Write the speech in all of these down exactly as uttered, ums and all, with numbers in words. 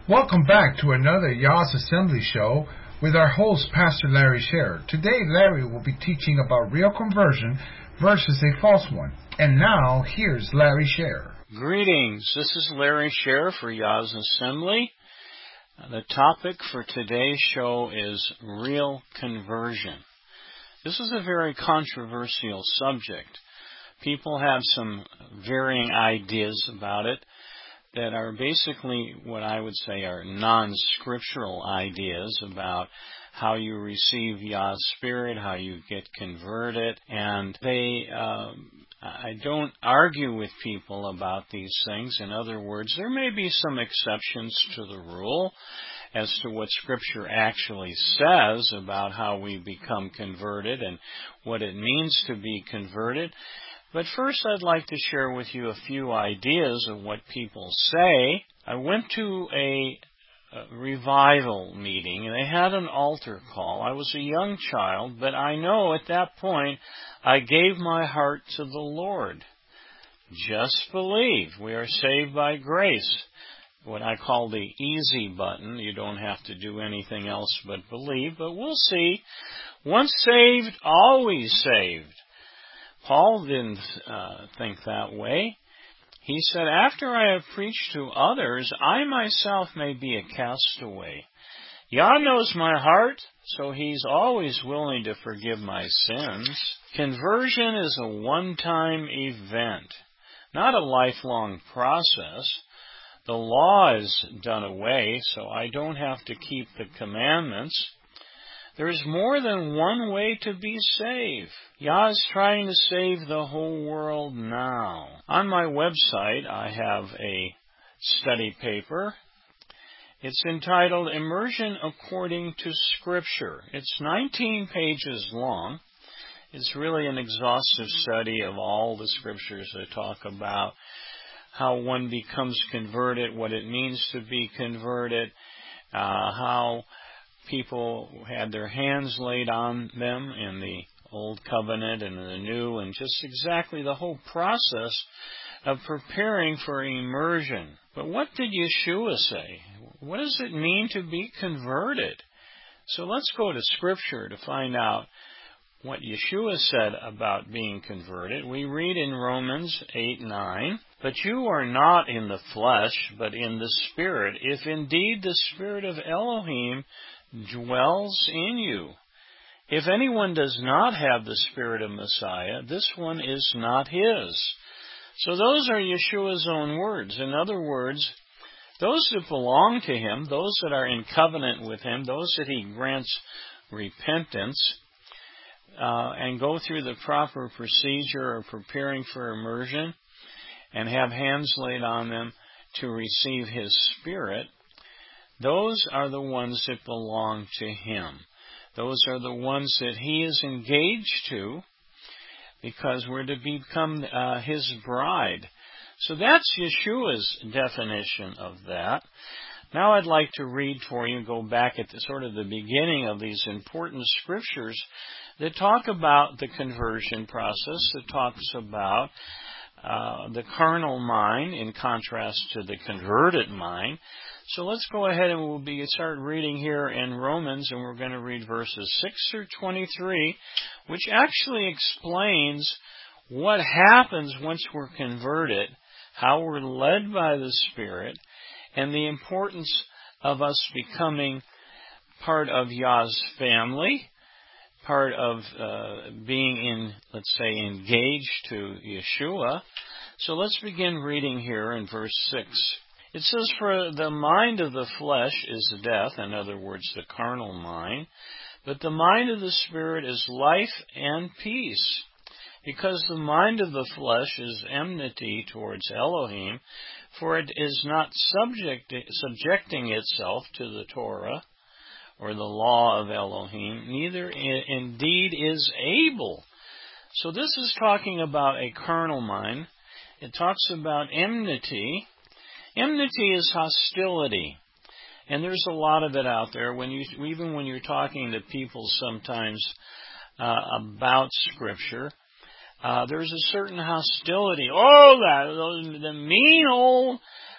Welcome back to another Yah's Assembly show with our host, Pastor Larry Sher. Today, Larry will be teaching about real conversion versus a false one. And now, here's Larry Sher. Greetings. This is Larry Sher for Yah's Assembly. The topic for today's show is real conversion. This is a very controversial subject. People have some varying ideas about it that are basically what I would say are non-scriptural ideas about how you receive Yah's Spirit, how you get converted, and they, uh, I don't argue with people about these things. In other words, there may be some exceptions to the rule as to what Scripture actually says about how we become converted and what it means to be converted. But first, I'd like to share with you a few ideas of what people say. I went to a, a revival meeting, and they had an altar call. I was a young child, but I know at that point I gave my heart to the Lord. Just believe. We are saved by grace. What I call the easy button. You don't have to do anything else but believe, but we'll see. Once saved, always saved. Paul didn't uh, think that way. He said, after I have preached to others, I myself may be a castaway. Yah knows my heart, so He's always willing to forgive my sins. Conversion is a one-time event, not a lifelong process. The law is done away, so I don't have to keep the commandments. There's more than one way to be saved. Yah is trying to save the whole world now. On my website, I have a study paper. It's entitled Immersion According to Scripture. It's nineteen pages long. It's really an exhaustive study of all the Scriptures that talk about how one becomes converted, what it means to be converted, uh, how people had their hands laid on them in the Old Covenant and in the New, and just exactly the whole process of preparing for immersion. But what did Yeshua say? What does it mean to be converted? So let's go to Scripture to find out what Yeshua said about being converted. We read in Romans eight nine, but you are not in the flesh, but in the Spirit, if indeed the Spirit of Elohim dwells in you. If anyone does not have the Spirit of Messiah, this one is not his. So those are Yeshua's own words. In other words, those that belong to Him, those that are in covenant with Him, those that He grants repentance, uh, and go through the proper procedure of preparing for immersion and have hands laid on them to receive His Spirit, those are the ones that belong to Him. Those are the ones that He is engaged to because we're to become uh, His bride. So that's Yeshua's definition of that. Now I'd like to read for you, go back at the, sort of the beginning of these important scriptures that talk about the conversion process, that talks about uh, the carnal mind in contrast to the converted mind. So let's go ahead and we'll be start reading here in Romans, and we're going to read verses six through twenty-three, which actually explains what happens once we're converted, how we're led by the Spirit, and the importance of us becoming part of Yah's family, part of uh, being in, let's say, engaged to Yeshua. So let's begin reading here in verse six. It says, for the mind of the flesh is death, in other words, the carnal mind, but the mind of the Spirit is life and peace, because the mind of the flesh is enmity towards Elohim, for it is not subject, subjecting itself to the Torah, or the law of Elohim, neither indeed is able. So this is talking about a carnal mind. It talks about enmity. Enmity is hostility, and there's a lot of it out there. When you, even when you're talking to people sometimes uh, about Scripture, uh, there's a certain hostility. Oh, that the mean old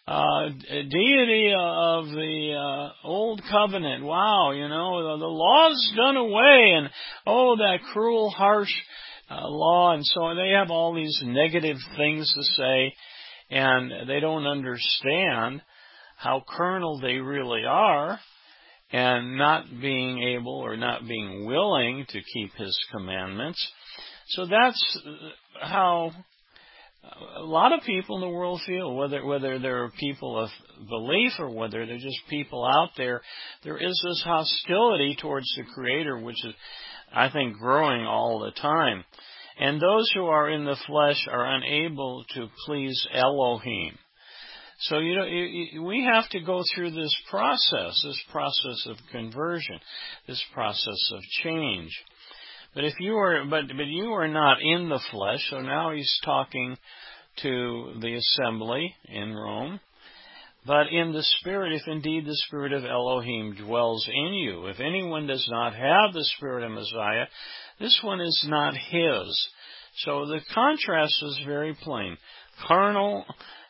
uh, deity of the uh, old covenant. Wow, you know, the, the law's done away, and oh, that cruel, harsh uh, law, and so they have all these negative things to say, and they don't understand how carnal they really are, and not being able or not being willing to keep His commandments. So that's how a lot of people in the world feel, whether whether they're people of belief or whether they're just people out there. There is this hostility towards the Creator, which is, I think, growing all the time. And those who are in the flesh are unable to please Elohim. So, you know, you, you, we have to go through this process, this process of conversion, this process of change. But if you are, but, but you are not in the flesh, so now he's talking to the assembly in Rome, but in the Spirit, if indeed the Spirit of Elohim dwells in you. If anyone does not have the Spirit of Messiah, this one is not his. So the contrast is very plain. Carnal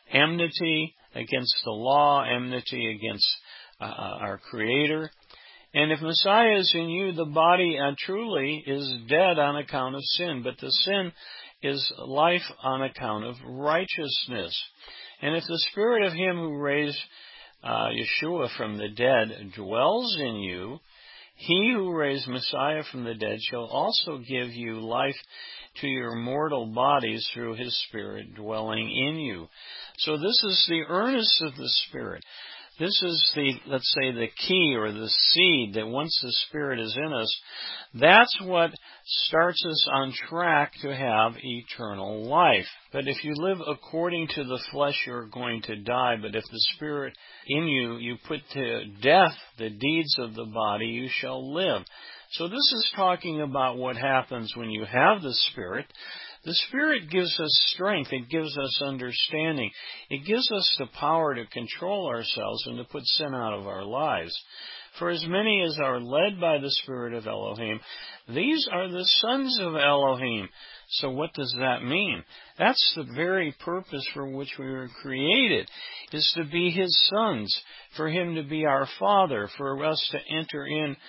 enmity against the law, enmity against uh, our Creator. And if Messiah is in you, the body uh, truly is dead on account of sin, but the sin is life on account of righteousness. And if the Spirit of Him who raised uh, Yeshua from the dead dwells in you, He who raised Messiah from the dead shall also give you life to your mortal bodies through His Spirit dwelling in you. So this is the earnest of the Spirit. This is the, let's say, the key or the seed that once the Spirit is in us, that's what starts us on track to have eternal life. But if you live according to the flesh, you're going to die. But if the Spirit in you, you put to death the deeds of the body, you shall live. So this is talking about what happens when you have the Spirit. The Spirit gives us strength. It gives us understanding. It gives us the power to control ourselves and to put sin out of our lives. For as many as are led by the Spirit of Elohim, these are the sons of Elohim. So what does that mean? That's the very purpose for which we were created, is to be His sons, for Him to be our Father, for us to enter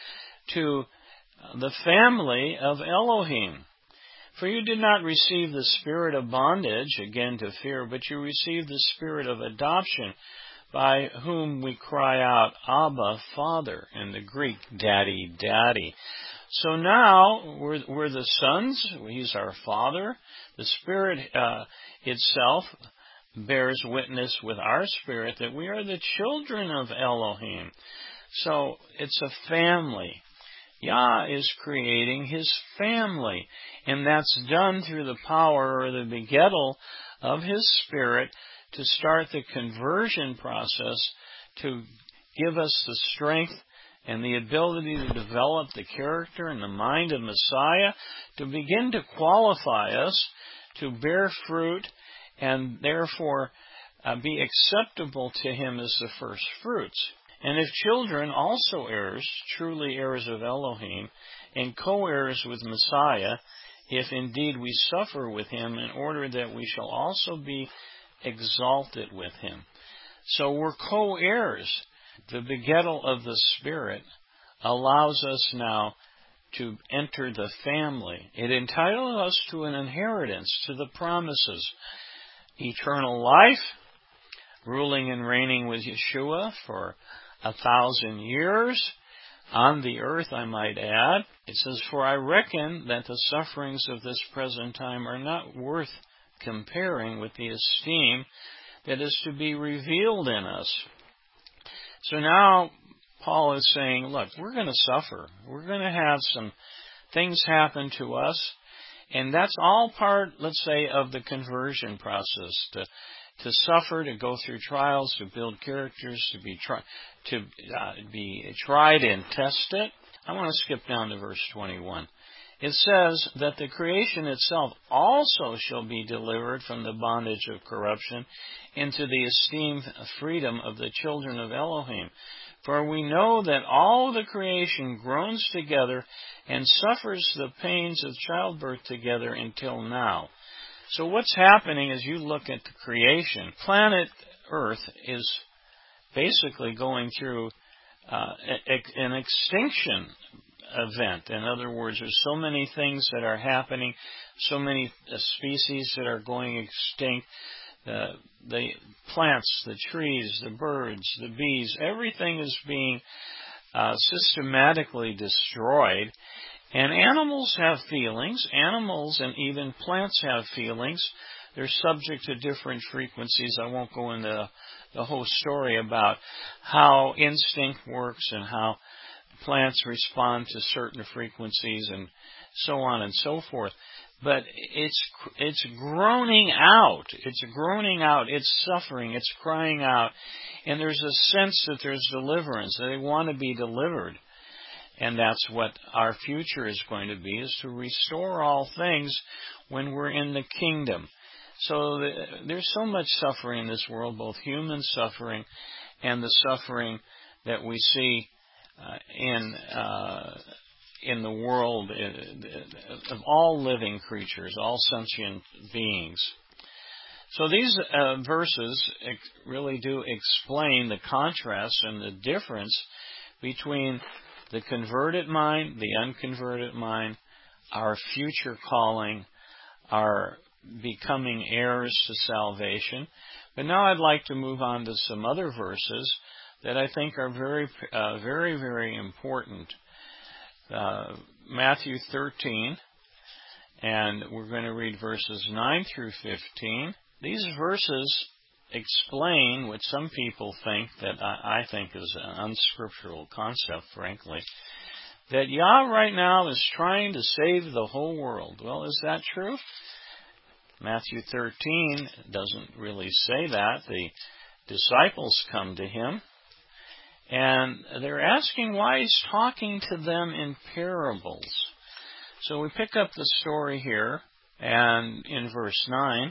into the family of Elohim. For you did not receive the spirit of bondage, again to fear, but you received the spirit of adoption, by whom we cry out, Abba, Father, in the Greek, Daddy, Daddy. So now we're, we're the sons. He's our Father. The Spirit uh, itself bears witness with our spirit that we are the children of Elohim. So it's a family. Yah is creating His family, and that's done through the power or the begettal of His Spirit to start the conversion process, to give us the strength and the ability to develop the character and the mind of Messiah, to begin to qualify us to bear fruit and therefore uh, be acceptable to Him as the first fruits. And if children, also heirs, truly heirs of Elohim, and co-heirs with Messiah, if indeed we suffer with Him, in order that we shall also be exalted with Him. So we're co-heirs. The begettal of the Spirit allows us now to enter the family. It entitles us to an inheritance, to the promises. Eternal life, ruling and reigning with Yeshua for a thousand years on the earth, I might add. It says, for I reckon that the sufferings of this present time are not worth comparing with the esteem that is to be revealed in us. So now Paul is saying, look, we're going to suffer. We're going to have some things happen to us. And that's all part, let's say, of the conversion process. To to suffer, to go through trials, to build characters, to be tri- to uh, be tried and tested. I want to skip down to verse twenty-one. It says that the creation itself also shall be delivered from the bondage of corruption into the esteemed freedom of the children of Elohim. For we know that all the creation groans together and suffers the pains of childbirth together until now. So what's happening as you look at the creation? Planet earth is basically going through uh, an extinction event. In other words, there's so many things that are happening, so many uh, species that are going extinct. Uh, the plants, the trees, the birds, the bees, everything is being uh, systematically destroyed. And animals have feelings. Animals and even plants have feelings. They're subject to different frequencies. I won't go into the whole story about how instinct works and how plants respond to certain frequencies and so on and so forth. But it's it's groaning out. It's groaning out. It's suffering. It's crying out. And there's a sense that there's deliverance. That they want to be delivered. And that's what our future is going to be, is to restore all things when we're in the kingdom. So the, there's so much suffering in this world, both human suffering and the suffering that we see uh, in uh, in the world of all living creatures, all sentient beings. So these uh, verses really do explain the contrast and the difference between the converted mind, the unconverted mind, our future calling, our becoming heirs to salvation. But now I'd like to move on to some other verses that I think are very, uh, very, very important. Uh, Matthew thirteen, and we're going to read verses nine through fifteen. These verses explain what some people think that I, I think is an unscriptural concept, frankly, that Yah right now is trying to save the whole world. Well, is that true? Matthew thirteen doesn't really say that. The disciples come to him, and they're asking why he's talking to them in parables. So we pick up the story here, and in verse nine,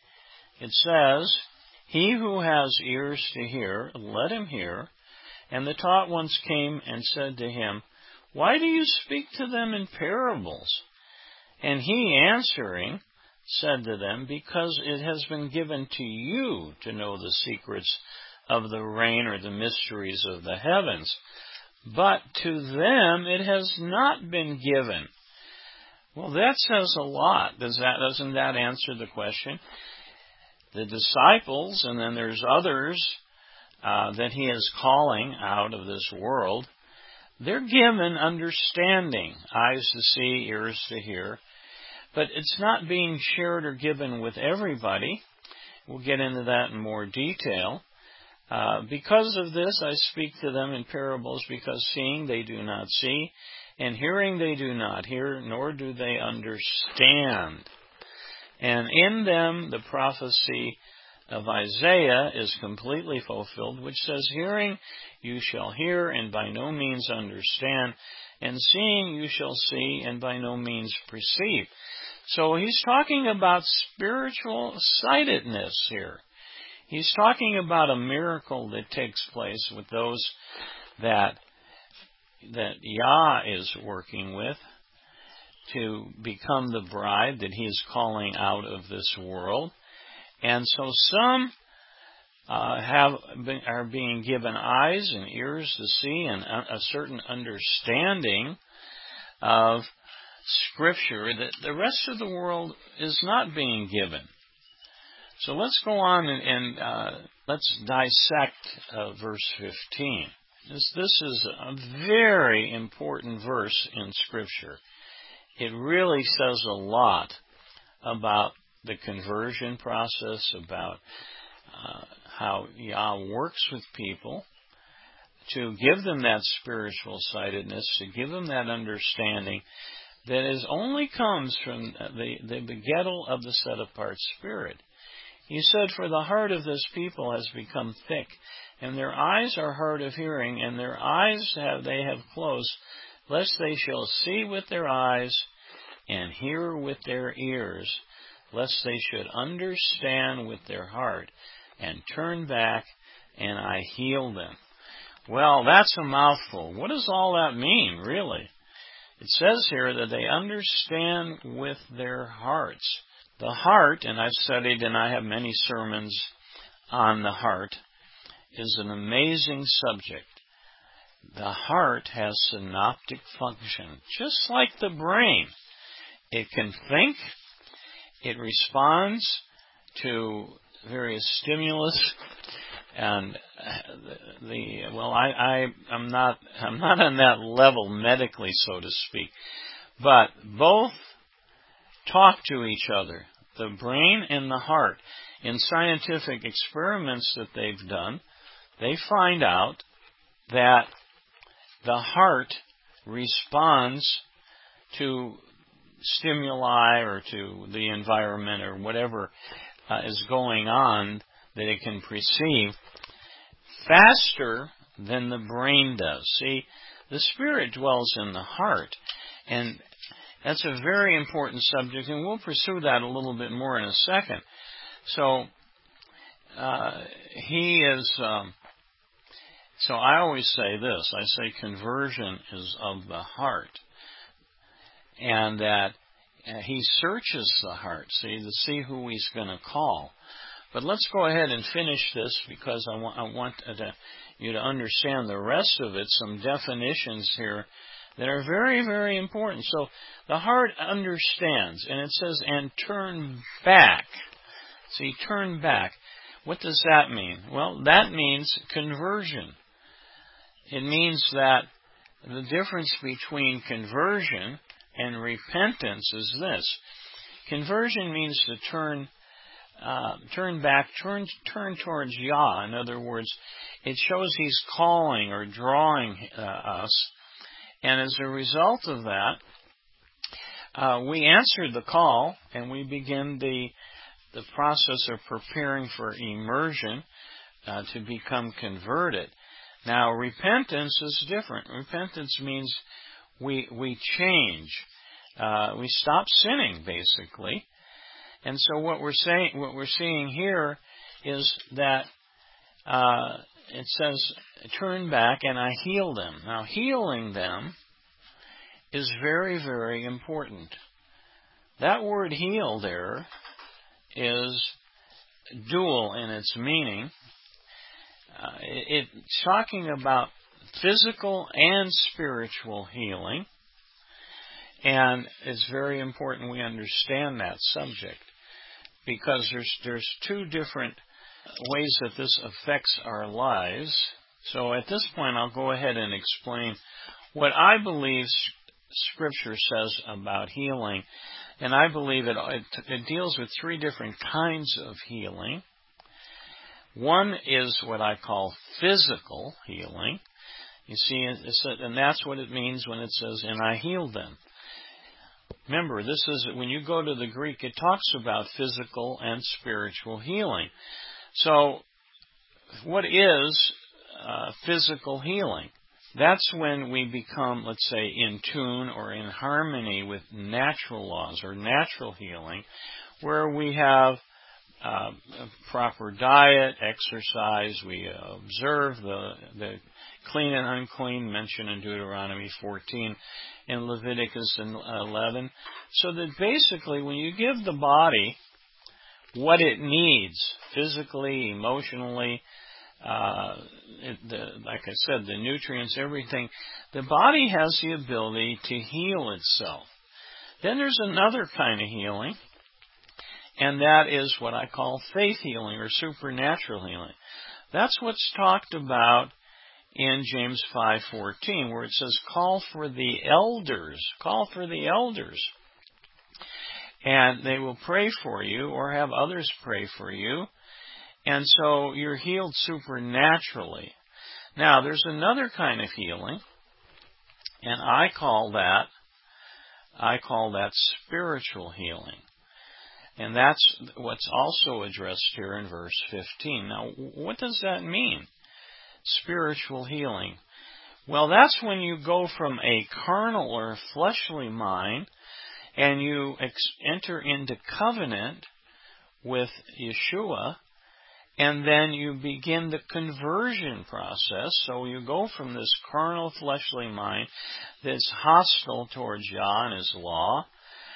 it says, "He who has ears to hear, let him hear. And the taught ones came and said to him, Why do you speak to them in parables? And he answering said to them, Because it has been given to you to know the secrets of the reign or the mysteries of the heavens. But to them it has not been given." Well, that says a lot. Does that, doesn't that answer the question? The disciples, and then there's others uh, that he is calling out of this world, they're given understanding, eyes to see, ears to hear. But it's not being shared or given with everybody. We'll get into that in more detail. Uh, because of this, I speak to them in parables, because seeing they do not see, and hearing they do not hear, nor do they understand. And in them the prophecy of Isaiah is completely fulfilled, which says, Hearing you shall hear, and by no means understand, and seeing you shall see, and by no means perceive. So he's talking about spiritual sightedness here. He's talking about a miracle that takes place with those that that Yah is working with to become the bride that he is calling out of this world. And so some uh, have been, are being given eyes and ears to see, and a certain understanding of Scripture that the rest of the world is not being given. So let's go on and, and uh, let's dissect uh, verse fifteen. This, this is a very important verse in Scripture. It really says a lot about the conversion process, about uh, how Yah works with people to give them that spiritual sightedness, to give them that understanding that is only comes from the, the begettal of the set-apart Spirit. He said, For the heart of this people has become thick, and their eyes are hard of hearing, and their eyes have they have closed, lest they shall see with their eyes and hear with their ears, lest they should understand with their heart and turn back, and I heal them. Well, that's a mouthful. What does all that mean, really? It says here that they understand with their hearts. The heart, and I've studied and I have many sermons on the heart is an amazing subject. The heart has synaptic function, just like the brain. It can think, it responds to various stimulus, and the, the well, I, I I'm not I'm not on that level medically, so to speak, but both talk to each other, the brain and the heart. In scientific experiments that they've done, they find out that the heart responds to stimuli or to the environment or whatever uh, is going on that it can perceive faster than the brain does. See, the spirit dwells in the heart, and that's a very important subject, and we'll pursue that a little bit more in a second. So, uh, he is... Um, So I always say this, I say conversion is of the heart, and that uh, he searches the heart, see, to see who he's going to call. But let's go ahead and finish this, because I want, I want to, you to understand the rest of it, some definitions here that are very, very important. So the heart understands, and it says, and turn back. See, turn back. What does that mean? Well, that means conversion. It means that the difference between conversion and repentance is this. Conversion means to turn uh, turn back, turn turn towards Yah. In other words, it shows He's calling or drawing uh, us. And as a result of that, uh, we answer the call, and we begin the the process of preparing for immersion uh, to become converted. Now, repentance is different. Repentance means we we change, uh, we stop sinning, basically. And so, what we're saying, what we're seeing here, is that uh, it says, "Turn back, and I heal them." Now, healing them is very, very important. That word "heal" there is dual in its meaning. Uh, it, it's talking about physical and spiritual healing, and it's very important we understand that subject, because there's there's two different ways that this affects our lives. So at this point, I'll go ahead and explain what I believe Scripture says about healing. And I believe it, it, it deals with three different kinds of healing. One is what I call physical healing. You see, it's, and that's what it means when it says, "and I healed them." Remember, this is, when you go to the Greek, it talks about physical and spiritual healing. So, what is uh, physical healing? That's when we become, let's say, in tune or in harmony with natural laws or natural healing, where we have uh, a proper diet, exercise, we uh, observe the, the clean and unclean mentioned in Deuteronomy fourteen, in Leviticus eleven, so that basically when you give the body what it needs, physically, emotionally, Uh, it, the, like I said, the nutrients, everything, the body has the ability to heal itself. Then there's another kind of healing, and that is what I call faith healing or supernatural healing. That's what's talked about in James five fourteen, where it says, "Call for the elders, call for the elders, and they will pray for you," or have others pray for you. And so you're healed supernaturally. Now, there's another kind of healing, and I call that, I call that spiritual healing. And that's what's also addressed here in verse fifteen. Now, what does that mean? Spiritual healing. Well, that's when you go from a carnal or fleshly mind, and you ex- enter into covenant with Yeshua, and then you begin the conversion process. So you go from this carnal, fleshly mind that's hostile towards Yah and His law,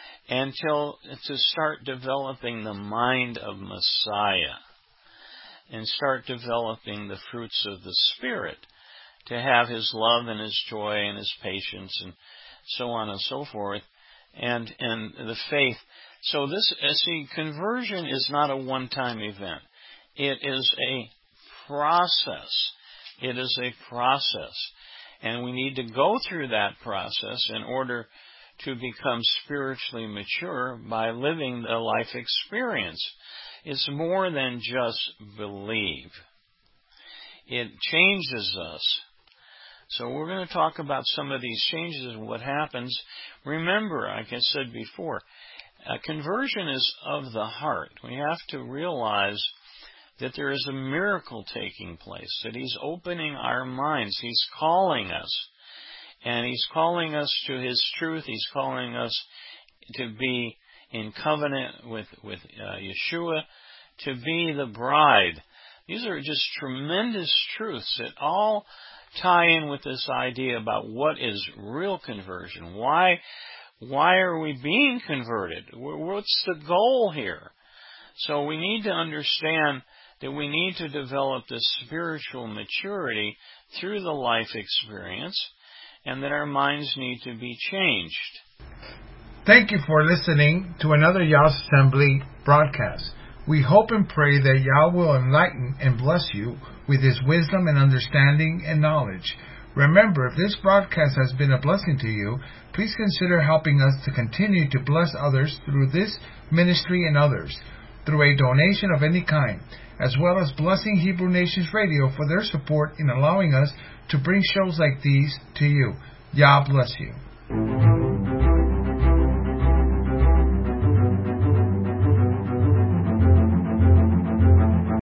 until to start developing the mind of Messiah. and start developing the fruits of the Spirit, to have His love and His joy and His patience and so on and so forth, and and the faith. So this, see, conversion is not a one-time event. It is a process. It is a process. And we need to go through that process in order to become spiritually mature by living the life experience. It's more than just believe. It changes us. So we're going to talk about some of these changes and what happens. Remember, like I said before, a conversion is of the heart. We have to realize that there is a miracle taking place, that He's opening our minds. He's calling us. And He's calling us to His truth. He's calling us to be in covenant with, with uh, Yeshua, to be the bride. These are just tremendous truths that all tie in with this idea about what is real conversion. Why, why are we being converted? What's the goal here? So we need to understand that we need to develop this spiritual maturity through the life experience, and that our minds need to be changed. Thank you for listening to another Yah's Assembly broadcast. We hope and pray that Yah will enlighten and bless you with His wisdom and understanding and knowledge. Remember, if this broadcast has been a blessing to you, please consider helping us to continue to bless others through this ministry and others, through a donation of any kind, as well as blessing Hebrew Nations Radio for their support in allowing us to bring shows like these to you. Yah bless you.